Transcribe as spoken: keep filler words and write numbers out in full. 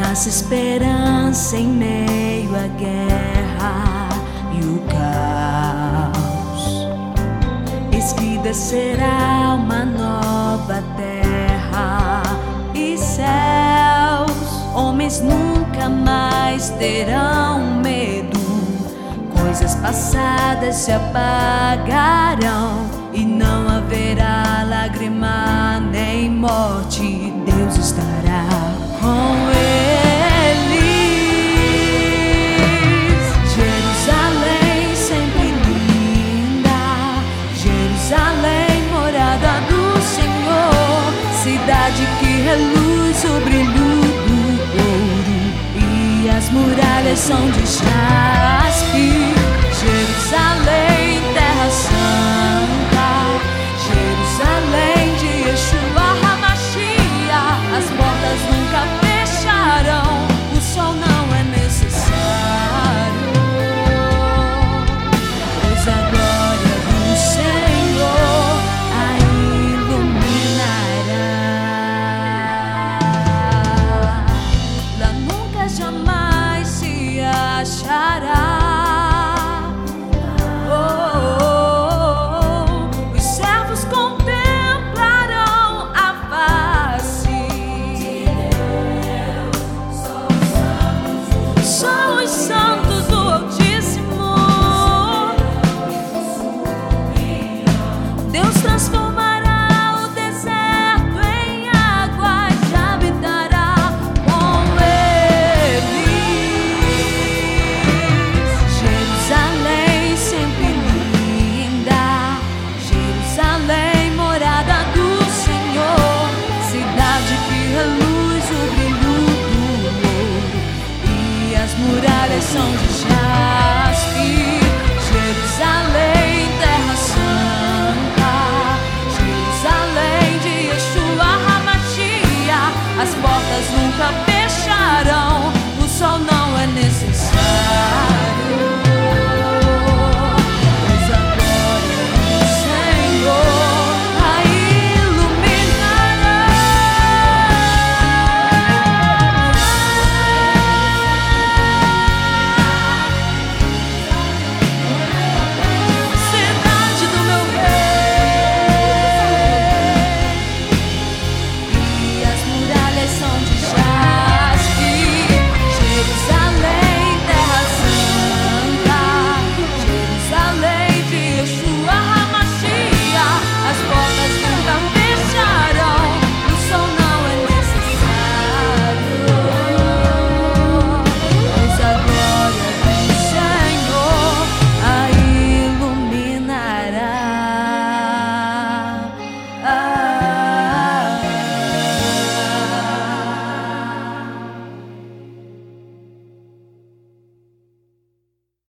Nasce esperança em meio à guerra e o caos. Eis que descerá uma nova terra e céus. Homens nunca mais terão medo. Coisas passadas se apagarão e não haverá lágrima nem morte. Deus estará com eles. Jerusalém sempre linda, Jerusalém, morada do Senhor, cidade que reluz o brilho do ouro e as muralhas são de jaspe. Jerusalém, terra santa, Jerusalém de Yeshua HaMashiach, as portas nunca fecharão, o sol não é necessário, pois a glória do Senhor a iluminará. Lá nunca jamais se achará são